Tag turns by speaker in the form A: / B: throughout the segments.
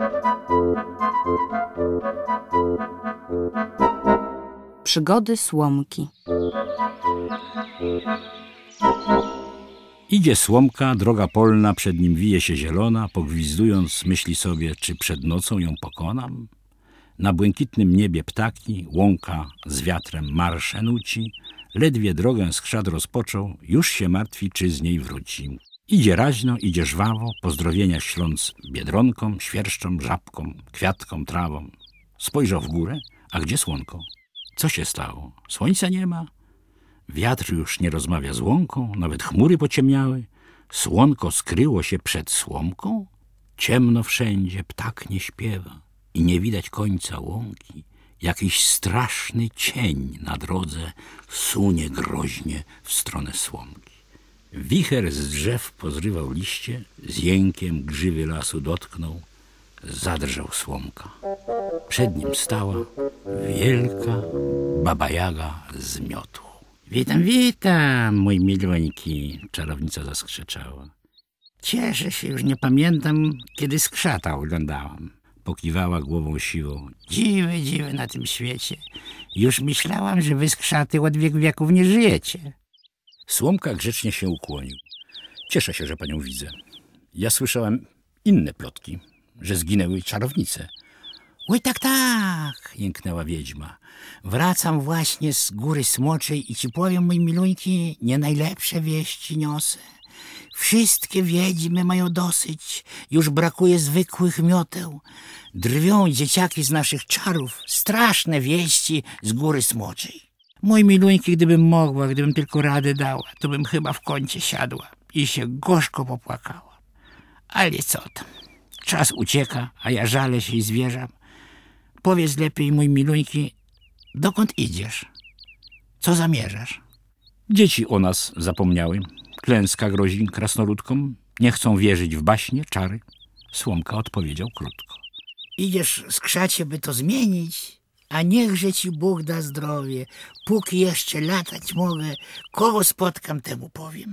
A: Przygody Słomki.
B: Idzie Słomka, droga polna, przed nim wije się zielona, pogwizdując myśli sobie, czy przed nocą ją pokonam? Na błękitnym niebie ptaki, łąka z wiatrem marsze nuci, ledwie drogę z krzad rozpoczął, już się martwi, czy z niej wróci. Idzie raźno, idzie żwawo, pozdrowienia śląc biedronkom, świerszczom, żabkom, kwiatkom, trawom. Spojrzał w górę, a gdzie słonko? Co się stało? Słońca nie ma? Wiatr już nie rozmawia z łąką, nawet chmury pociemniały. Słonko skryło się przed słomką? Ciemno wszędzie, ptak nie śpiewa i nie widać końca łąki. Jakiś straszny cień na drodze sunie groźnie w stronę słomki. Wicher z drzew pozrywał liście, z jękiem grzywy lasu dotknął, zadrżał Słomka. Przed nim stała wielka Baba Jaga z miotu. Witam, witam, mój miluńki, czarownica zaskrzeczała. Cieszę się, już nie pamiętam, kiedy skrzata oglądałam. Pokiwała głową siwą. Dziwy, dziwy na tym świecie. Już myślałam, że wy skrzaty od wieku wieków nie żyjecie. Słomka grzecznie się ukłonił. Cieszę się, że panią widzę. Ja słyszałem inne plotki, że zginęły czarownice. Oj, tak, tak, jęknęła wiedźma. Wracam właśnie z Góry Smoczej i ci powiem, mój miluńki, nie najlepsze wieści niosę. Wszystkie wiedźmy mają dosyć, już brakuje zwykłych mioteł. Drwią dzieciaki z naszych czarów, straszne wieści z Góry Smoczej. Mój miluńki, gdybym mogła, gdybym tylko radę dała, to bym chyba w kącie siadła i się gorzko popłakała. Ale co tam, czas ucieka, a ja żalę się i zwierzam. Powiedz lepiej, mój miluńki, dokąd idziesz? Co zamierzasz? Dzieci o nas zapomniały. Klęska grozi krasnoludkom. Nie chcą wierzyć w baśnie, czary. Słomka odpowiedział krótko. Idziesz, skrzacie, by to zmienić? A niechże ci Bóg da zdrowie. Póki jeszcze latać mogę, kogo spotkam, temu powiem.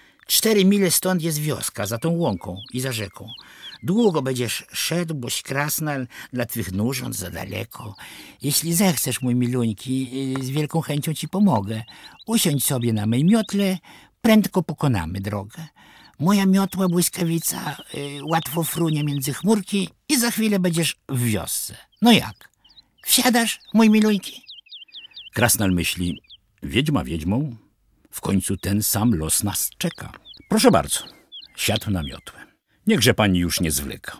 B: 4 mile stąd jest wioska, za tą łąką i za rzeką. Długo będziesz szedł, boś krasnal dla twych nurząt za daleko. Jeśli zechcesz, mój miluńki, z wielką chęcią ci pomogę. Usiądź sobie na mej miotle, prędko pokonamy drogę. Moja miotła błyskawica łatwo frunie między chmurki i za chwilę będziesz w wiosce. No jak? Wsiadasz, mój miluńki? Krasnal myśli, wiedźma wiedźmą, w końcu ten sam los nas czeka. Proszę bardzo, siadł na miotłę. Niechże pani już nie zwleka.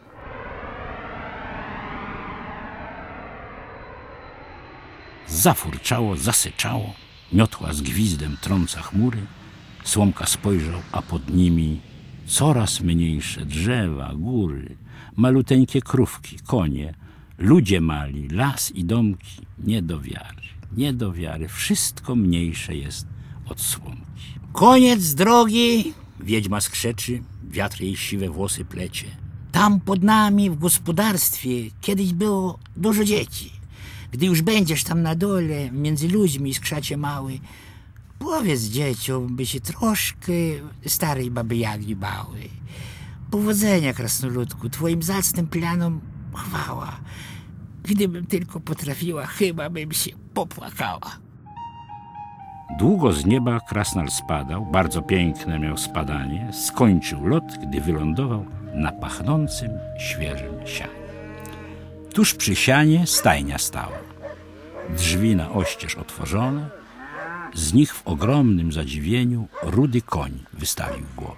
B: Zafurczało, zasyczało, miotła z gwizdem trąca chmury. Słomka spojrzał, a pod nimi coraz mniejsze drzewa, góry, maluteńkie krówki, konie, ludzie mali, las i domki. Nie do wiary, nie do wiary. Wszystko mniejsze jest od Słomki. Koniec drogi! Wiedźma skrzeczy, wiatr jej siwe włosy plecie. Tam pod nami w gospodarstwie kiedyś było dużo dzieci. Gdy już będziesz tam na dole, między ludźmi, skrzacie mały, powiedz dzieciom, by się troszkę starej Baby Jagi bały. Powodzenia, krasnoludku, twoim zacnym planom chwała. Gdybym tylko potrafiła, chyba bym się popłakała. Długo z nieba krasnal spadał, bardzo piękne miał spadanie, skończył lot, gdy wylądował na pachnącym, świeżym sianie. Tuż przy sianie stajnia stała. Drzwi na oścież otworzone, z nich w ogromnym zadziwieniu rudy koń wystawił głowę.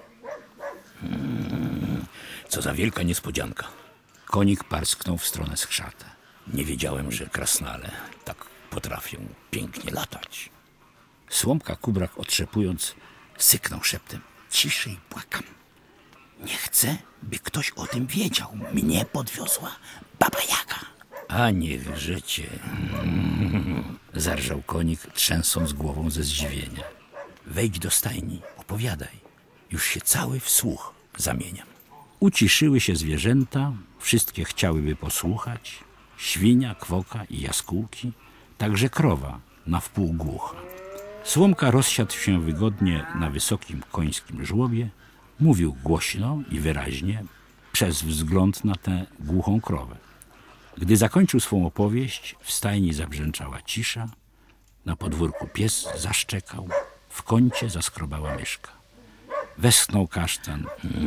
B: Co za wielka niespodzianka. Konik parsknął w stronę skrzata. Nie wiedziałem, że krasnale tak potrafią pięknie latać. Słomka kubrak otrzepując syknął szeptem. Ciszej, płakam. Nie chcę, by ktoś o tym wiedział. Mnie podwiozła Baba Jaga. A niechże cię. Zarżał konik, trzęsąc głową ze zdziwienia. Wejdź do stajni, opowiadaj. Już się cały w słuch zamieniam. Uciszyły się zwierzęta, wszystkie chciałyby posłuchać. Świnia, kwoka i jaskółki, także krowa na wpół głucha. Słomka rozsiadł się wygodnie na wysokim końskim żłobie, mówił głośno i wyraźnie, przez wzgląd na tę głuchą krowę. Gdy zakończył swą opowieść, w stajni zabrzęczała cisza, na podwórku pies zaszczekał, w kącie zaskrobała myszka. Westchnął kasztan.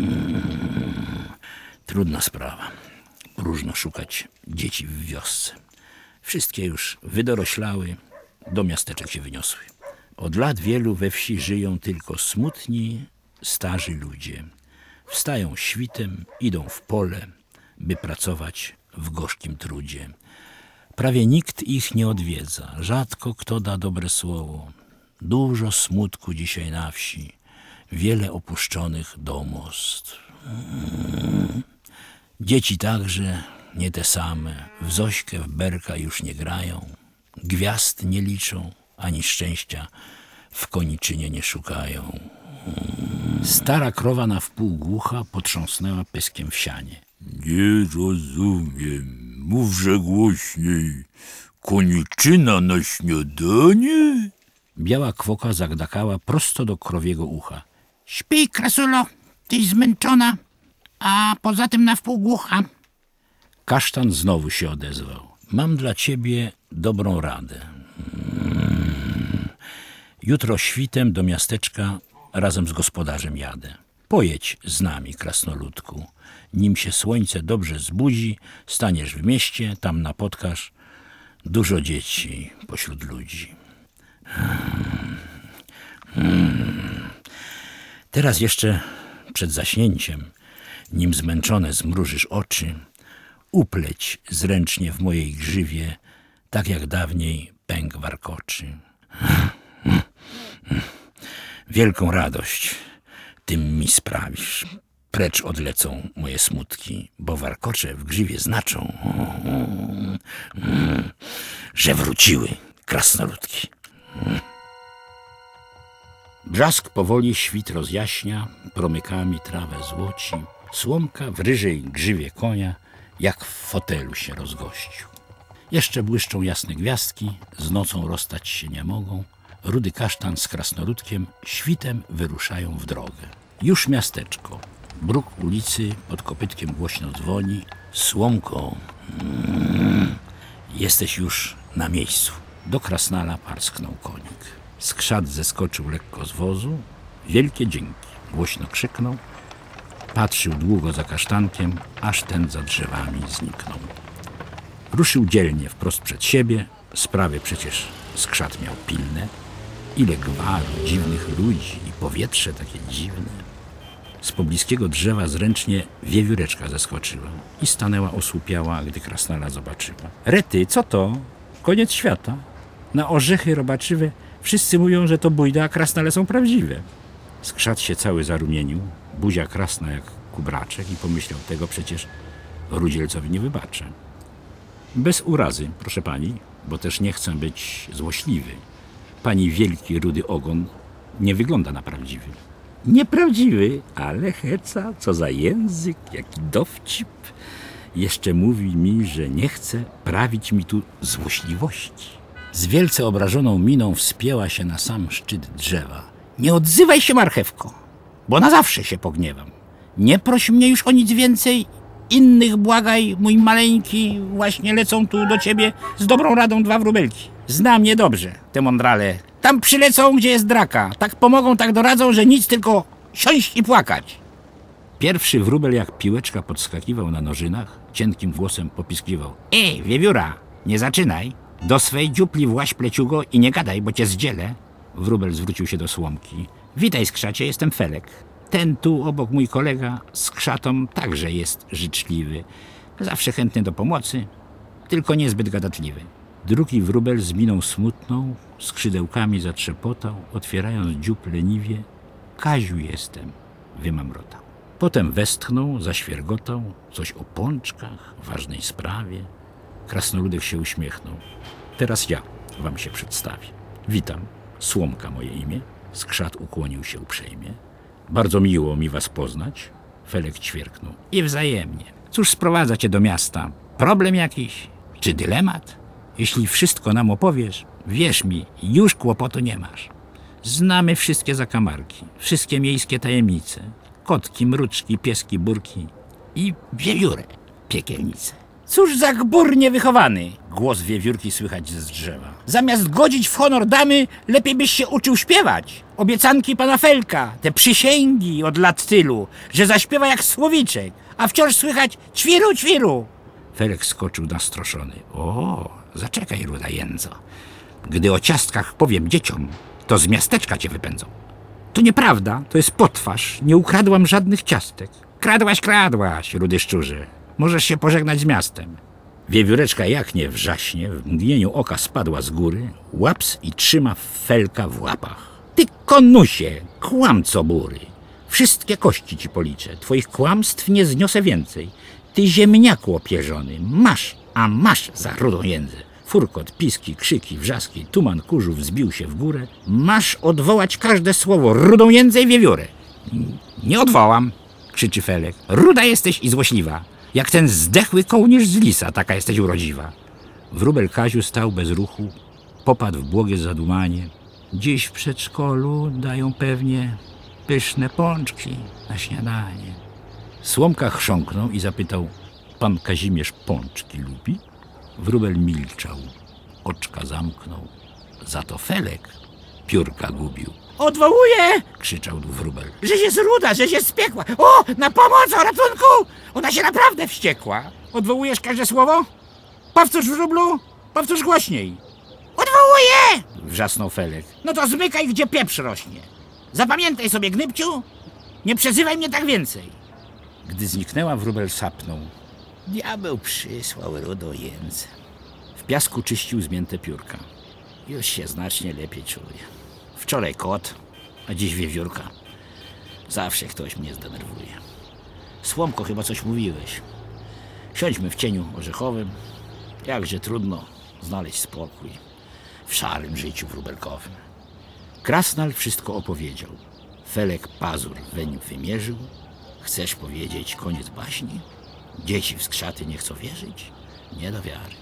B: Trudna sprawa. Próżno szukać dzieci w wiosce. Wszystkie już wydoroślały, do miasteczek się wyniosły. Od lat wielu we wsi żyją tylko smutni, starzy ludzie. Wstają świtem, idą w pole, by pracować w gorzkim trudzie. Prawie nikt ich nie odwiedza, rzadko kto da dobre słowo. Dużo smutku dzisiaj na wsi, wiele opuszczonych domostw. Dzieci także nie te same, w Zośkę, w Berka już nie grają, gwiazd nie liczą, ani szczęścia w koniczynie nie szukają. Stara krowa na wpół głucha potrząsnęła pyskiem w sianie.
A: Nie rozumiem, mówże głośniej. Koniczyna na śniadanie?
B: Biała kwoka zagdakała prosto do krowiego ucha. Śpij, krasulo, tyś zmęczona, a poza tym na wpół głucha. Kasztan znowu się odezwał. Mam dla ciebie dobrą radę. Jutro świtem do miasteczka razem z gospodarzem jadę. Pojedź z nami, krasnoludku. Nim się słońce dobrze zbudzi, staniesz w mieście, tam napotkasz dużo dzieci pośród ludzi. Teraz jeszcze przed zaśnięciem, nim zmęczone zmrużysz oczy, upleć zręcznie w mojej grzywie, tak jak dawniej pęk warkoczy. Wielką radość tym mi sprawisz. Precz odlecą moje smutki, bo warkocze w grzywie znaczą, że wróciły krasnoludki. Brzask powoli świt rozjaśnia, promykami trawę złoci. Słomka w ryżej grzywie konia, jak w fotelu się rozgościł. Jeszcze błyszczą jasne gwiazdki, z nocą rozstać się nie mogą. Rudy kasztan z krasnoludkiem świtem wyruszają w drogę. Już miasteczko. Bruk ulicy pod kopytkiem głośno dzwoni. Słomko, jesteś już na miejscu. Do krasnala parsknął konik. Skrzat zeskoczył lekko z wozu. Wielkie dzięki. Głośno krzyknął. Patrzył długo za kasztankiem, aż ten za drzewami zniknął. Ruszył dzielnie wprost przed siebie. Sprawy przecież skrzat miał pilne. Ile gwaru, dziwnych ludzi i powietrze takie dziwne. Z pobliskiego drzewa zręcznie wiewióreczka zeskoczyła i stanęła osłupiała, gdy krasnala zobaczyła. Rety, co to? Koniec świata. Na orzechy robaczywe wszyscy mówią, że to bójda, a krasnale są prawdziwe. Skrzat się cały zarumienił, buzia krasna jak kubraczek i pomyślał, tego przecież Rudzielcowi nie wybaczę. Bez urazy, proszę pani, bo też nie chcę być złośliwy. Pani wielki, rudy ogon nie wygląda na prawdziwy. Nieprawdziwy, ale heca, co za język, jaki dowcip. Jeszcze mówi mi, że nie chce prawić mi tu złośliwości. Z wielce obrażoną miną wspięła się na sam szczyt drzewa. Nie odzywaj się, marchewko, bo na zawsze się pogniewam. Nie proś mnie już o nic więcej. Innych błagaj, mój maleńki, właśnie lecą tu do ciebie z dobrą radą dwa wróbelki. Znam je dobrze, te mądrale. Tam przylecą, gdzie jest draka. Tak pomogą, tak doradzą, że nic, tylko siąść i płakać. Pierwszy wróbel jak piłeczka podskakiwał na nożynach, cienkim głosem popiskliwał. Wiewióra, nie zaczynaj. Do swej dziupli właź, pleciugo, i nie gadaj, bo cię zdzielę. Wróbel zwrócił się do Słomki. Witaj, skrzacie, jestem Felek. Ten tu obok mój kolega z krzatą także jest życzliwy. Zawsze chętny do pomocy, tylko niezbyt gadatliwy. Drugi wróbel z miną smutną, skrzydełkami zatrzepotał, otwierając dziób leniwie. Kaziu jestem, wymamrotał. Potem westchnął, zaświergotał, coś o pączkach, ważnej sprawie. Krasnoludek się uśmiechnął. Teraz ja wam się przedstawię. Witam, Słomka moje imię. Skrzat ukłonił się uprzejmie. Bardzo miło mi was poznać. Felek ćwierknął. I wzajemnie. Cóż sprowadza cię do miasta? Problem jakiś? Czy dylemat? Jeśli wszystko nam opowiesz, wierz mi, już kłopotu nie masz. Znamy wszystkie zakamarki, wszystkie miejskie tajemnice. Kotki, mruczki, pieski, burki. i wiewiórę, piekielnicę. Cóż za gbur niewychowany, głos wiewiórki słychać z drzewa. Zamiast godzić w honor damy, lepiej byś się uczył śpiewać. Obiecanki pana Felka, te przysięgi od lat tylu, że zaśpiewa jak słowiczek, a wciąż słychać ćwiru, ćwiru. Felek skoczył nastroszony. O, zaczekaj, ruda jędzo. Gdy o ciastkach powiem dzieciom, to z miasteczka cię wypędzą. To nieprawda, to jest potwarz. Nie ukradłam żadnych ciastek. Kradłaś, rudy szczurze. Możesz się pożegnać z miastem. Wiewióreczka jak nie wrzaśnie, w mgnieniu oka spadła z góry, łaps i trzyma Felka w łapach. Ty konusie, kłamco bury. Wszystkie kości ci policzę. Twoich kłamstw nie zniosę więcej. Ty ziemniaku opierzony. Masz za rudą jędzę. Furkot, piski, krzyki, wrzaski, tuman kurzu wzbił się w górę. Masz odwołać każde słowo, rudą jędzę i wiewiórę. Nie odwołam, krzyczy Felek. Ruda jesteś i złośliwa. Jak ten zdechły kołnierz z lisa, taka jesteś urodziwa. Wróbel Kaziu stał bez ruchu, popadł w błogie zadumanie. Dziś w przedszkolu dają pewnie pyszne pączki na śniadanie. Słomka chrząknął i zapytał, pan Kazimierz pączki lubi? Wróbel milczał, oczka zamknął. Za to Felek piórka gubił. Odwołuję! Krzyczał wróbel. Że się zruda, że się spiekła. O, na pomoc, o ratunku! Ona się naprawdę wściekła. Odwołujesz każde słowo? Powtórz, wróblu, powtórz głośniej. Odwołuję! Wrzasnął Felek. No to zmykaj, gdzie pieprz rośnie. Zapamiętaj sobie, Gnybciu, nie przezywaj mnie tak więcej. Gdy zniknęła, wróbel sapnął. Diabeł przysłał rudą jędzę. W piasku czyścił zmięte piórka. Już się znacznie lepiej czuje. Wczoraj kot, a dziś wiewiórka. Zawsze ktoś mnie zdenerwuje. Słomko, chyba coś mówiłeś. Siądźmy w cieniu orzechowym. Jakże trudno znaleźć spokój w szarym życiu wróbelkowym. Krasnal wszystko opowiedział. Felek pazur weń wymierzył. Chcesz powiedzieć koniec baśni? Dzieci w skrzaty nie chcą wierzyć? Nie do wiary.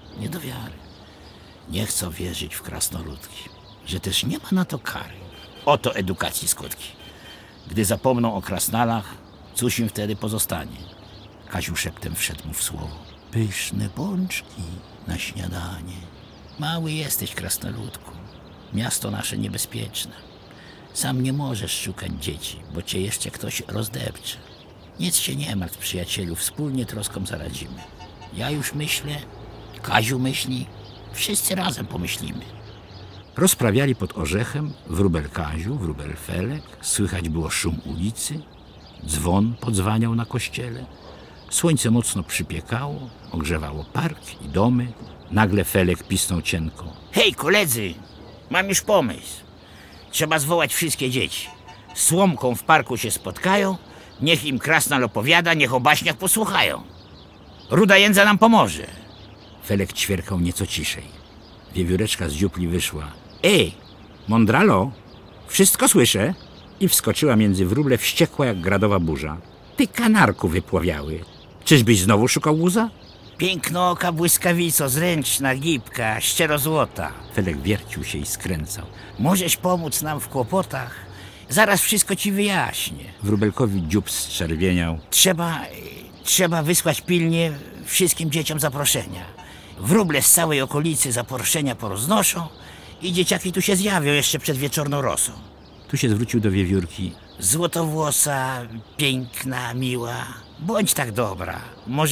B: Nie chcą wierzyć w krasnoludki, że też nie ma na to kary. Oto edukacji skutki. Gdy zapomną o krasnalach, cóż im wtedy pozostanie? Kaziu szeptem wszedł mu w słowo. Pyszne pączki na śniadanie. Mały jesteś, krasnoludku. Miasto nasze niebezpieczne. Sam nie możesz szukać dzieci, bo cię jeszcze ktoś rozdepcze. Nic się nie martw, przyjacielu, wspólnie troskom zaradzimy. Ja już myślę, Kaziu myśli, wszyscy razem pomyślimy. Rozprawiali pod orzechem wróbel Kaziu, wróbel Felek. Słychać było szum ulicy. Dzwon podzwaniał na kościele. Słońce mocno przypiekało, ogrzewało park i domy. Nagle Felek pisnął cienko. Hej, koledzy, mam już pomysł. Trzeba zwołać wszystkie dzieci. Słomką w parku się spotkają, niech im krasnal opowiada, niech o baśniach posłuchają. Ruda jędza nam pomoże. Felek ćwierkał nieco ciszej. Wiewióreczka z dziupli wyszła. Ej, mądralo, wszystko słyszę? I wskoczyła między wróble wściekła jak gradowa burza. Ty kanarku wypławiały. Czyżbyś znowu szukał łuza? Pięknooka błyskawico, zręczna, gibka, ścierozłota. Felek wiercił się i skręcał. Możesz pomóc nam w kłopotach? Zaraz wszystko ci wyjaśnię. Wróbelkowi dziób zczerwieniał. Trzeba wysłać pilnie wszystkim dzieciom zaproszenia. Wróble z całej okolicy zaproszenia poroznoszą i dzieciaki tu się zjawią jeszcze przed wieczorną rosą. Tu się zwrócił do wiewiórki. Złotowłosa, piękna, miła, bądź tak dobra.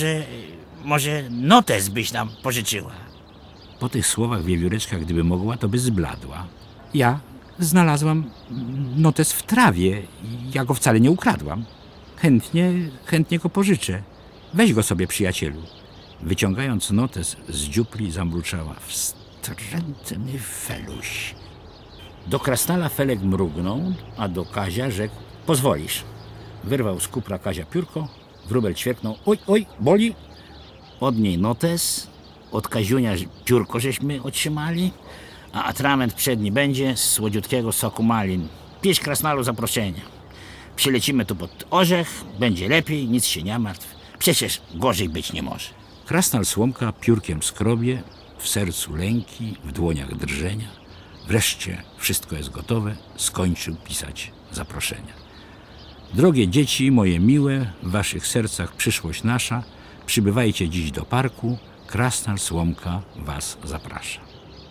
B: Może notes byś nam pożyczyła. Po tych słowach wiewióreczka, gdyby mogła, to by zbladła. Ja znalazłam notes w trawie. Ja go wcale nie ukradłam. Chętnie go pożyczę. Weź go sobie, przyjacielu. Wyciągając notes z dziupli, zamruczała. Wstrętny feluś. Do krasnala Felek mrugnął, a do Kazia rzekł. Pozwolisz. Wyrwał z kupra Kazia piórko. Wróbel ćwierknął. Oj, boli. Od niej notes. Od Kaziunia piórko żeśmy otrzymali. A atrament przedni będzie z słodziutkiego soku malin. Pisz krasnalu zaproszenia. Przylecimy tu pod orzech. Będzie lepiej, nic się nie martw. Przecież gorzej być nie może. Krasnal Słomka piórkiem skrobie, w sercu lęki, w dłoniach drżenia. Wreszcie wszystko jest gotowe, skończył pisać zaproszenia. Drogie dzieci, moje miłe, w waszych sercach przyszłość nasza, przybywajcie dziś do parku, Krasnal Słomka was zaprasza.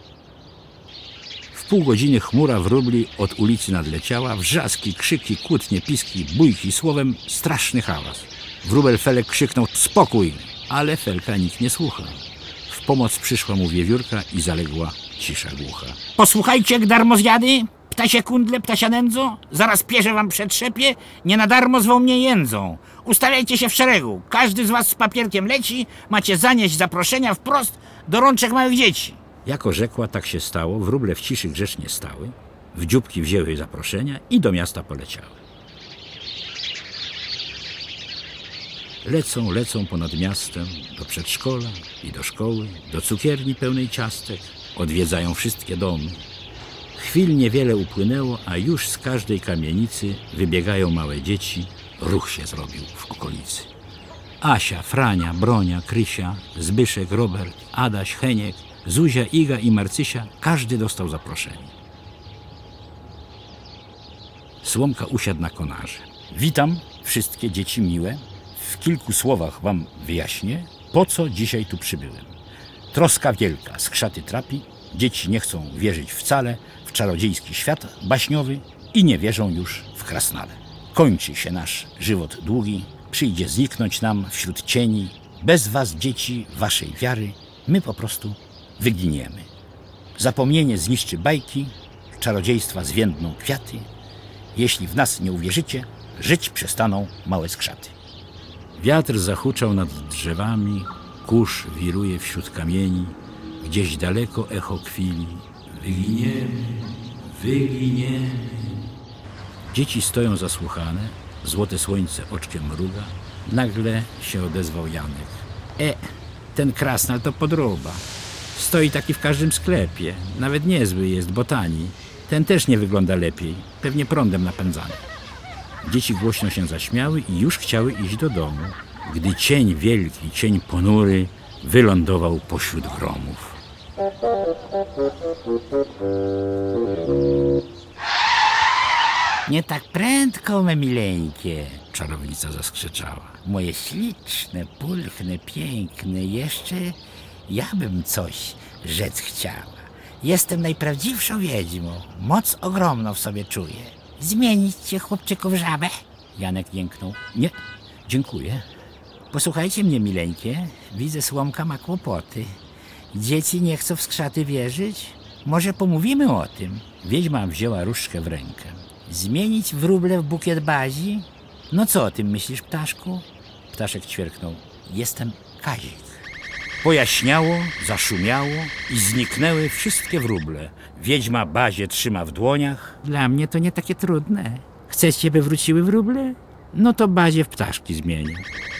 B: W pół godziny chmura wróbli od ulicy nadleciała, wrzaski, krzyki, kłótnie, piski, bójki, słowem straszny hałas. Wróbel Felek krzyknął: spokój, ale Felka nikt nie słucha. W pomoc przyszła mu wiewiórka i zaległa cisza głucha.
C: Posłuchajcie, darmozjady, ptasie kundle, ptasia nędzo, zaraz pierze wam przetrzepie, nie na darmo zwą mnie jędzą. Ustawiajcie się w szeregu, każdy z was z papierkiem leci, macie zanieść zaproszenia wprost do rączek małych dzieci.
B: Jako rzekła, tak się stało, wróble w ciszy grzecznie stały, w dzióbki wzięły zaproszenia i do miasta poleciały. Lecą ponad miastem, do przedszkola i do szkoły, do cukierni pełnej ciastek, odwiedzają wszystkie domy. Chwil niewiele upłynęło, a już z każdej kamienicy wybiegają małe dzieci, ruch się zrobił w okolicy. Asia, Frania, Bronia, Krysia, Zbyszek, Robert, Adaś, Heniek, Zuzia, Iga i Marcysia, każdy dostał zaproszenie. Słomka usiadł na konarze. Witam wszystkie dzieci miłe. W kilku słowach wam wyjaśnię, po co dzisiaj tu przybyłem. Troska wielka skrzaty trapi, dzieci nie chcą wierzyć wcale w czarodziejski świat baśniowy i nie wierzą już w Krasnale. Kończy się nasz żywot długi, przyjdzie zniknąć nam wśród cieni. Bez was, dzieci, waszej wiary, my po prostu wyginiemy. Zapomnienie zniszczy bajki, czarodziejstwa zwiędną kwiaty. Jeśli w nas nie uwierzycie, żyć przestaną małe skrzaty. Wiatr zahuczał nad drzewami, kurz wiruje wśród kamieni, gdzieś daleko echo kwili. Wyginiemy, wyginiemy. Dzieci stoją zasłuchane, złote słońce oczkiem mruga. Nagle się odezwał Janek. Ten Krasnal to podróba. Stoi taki w każdym sklepie. Nawet niezły jest, bo tani. Ten też nie wygląda lepiej. Pewnie prądem napędzany. Dzieci głośno się zaśmiały i już chciały iść do domu, gdy cień wielki, cień ponury wylądował pośród gromów.
C: Nie tak prędko, me mileńkie,
B: Czarownica zaskrzeczała.
C: moje śliczne, pulchne, piękne, jeszcze ja bym coś rzec chciała. Jestem najprawdziwszą wiedźmą, moc ogromną w sobie czuję. Zmienić cię, chłopczyku, w żabę?
B: Janek jęknął. Nie, dziękuję.
C: Posłuchajcie mnie, mileńkie, widzę, Słomka ma kłopoty. Dzieci nie chcą w skrzaty wierzyć? Może pomówimy o tym?
B: Wiedźma wzięła różdżkę w rękę.
C: Zmienić wróble w bukiet bazi? No co o tym myślisz, ptaszku?
B: Ptaszek ćwierknął. Jestem Kazik. Pojaśniało, zaszumiało i zniknęły wszystkie wróble. Wiedźma bazie trzyma w dłoniach.
C: Dla mnie to nie takie trudne. Chcecie, by wróciły wróble? No to bazie w ptaszki zmienię.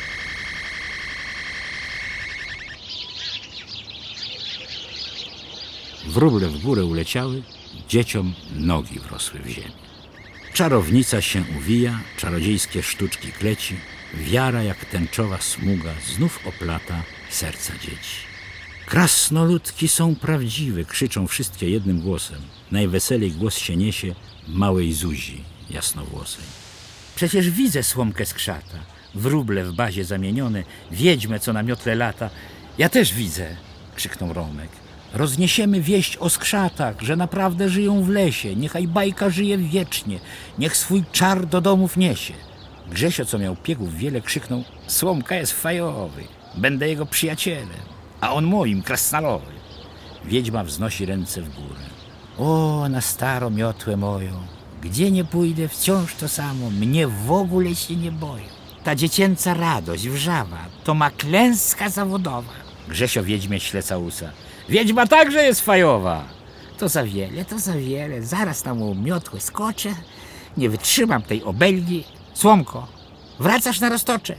B: Wróble w górę uleciały, dzieciom nogi wrosły w ziemię. Czarownica się uwija, czarodziejskie sztuczki kleci, wiara jak tęczowa smuga znów oplata serca dzieci. Krasnoludki są prawdziwe, krzyczą wszystkie jednym głosem. Najweselej głos się niesie małej Zuzi jasnowłosej.
C: Przecież widzę Słomkę skrzata, wróble w bazie zamienione, wiedźmę, co na miotle lata.
B: Ja też widzę, krzyknął Romek. Rozniesiemy wieść o skrzatach, że naprawdę żyją w lesie. Niechaj bajka żyje wiecznie, niech swój czar do domów niesie. Grzesio, co miał piegów wiele, krzyknął. Słomka jest fajowy, będę jego przyjacielem, a on moim, krasnalowy. Wiedźma wznosi ręce w górę.
C: O, na starą miotłę moją, gdzie nie pójdę, wciąż to samo, mnie w ogóle się nie boją. Ta dziecięca radość, wrzawa, to ma klęska zawodowa.
B: Grzesio wiedźmie śleca usa. Wiedźma także jest fajowa.
C: To za wiele, zaraz tam u miotły skoczę, nie wytrzymam tej obelgi. Słomko, wracasz na roztocze.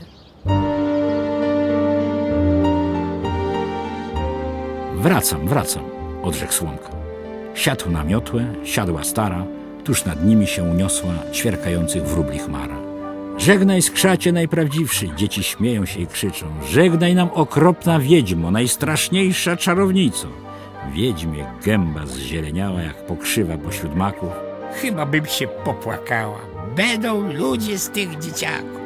B: Wracam, odrzekł Słomka. Siadł na miotłę, siadła stara, tuż nad nimi się uniosła ćwierkających wróbli chmara. Żegnaj, skrzacie najprawdziwszy, dzieci śmieją się i krzyczą. Żegnaj nam, okropna wiedźmo, najstraszniejsza czarownico. Wiedźmie gęba zzieleniała jak pokrzywa pośród maków.
C: Chyba bym się popłakała, będą ludzie z tych dzieciaków.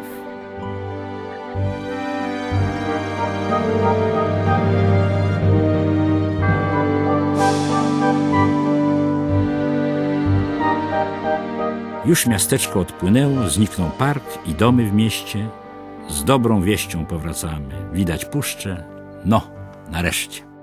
B: Już miasteczko odpłynęło, zniknął park i domy w mieście. Z dobrą wieścią powracamy. Widać puszczę. No, nareszcie.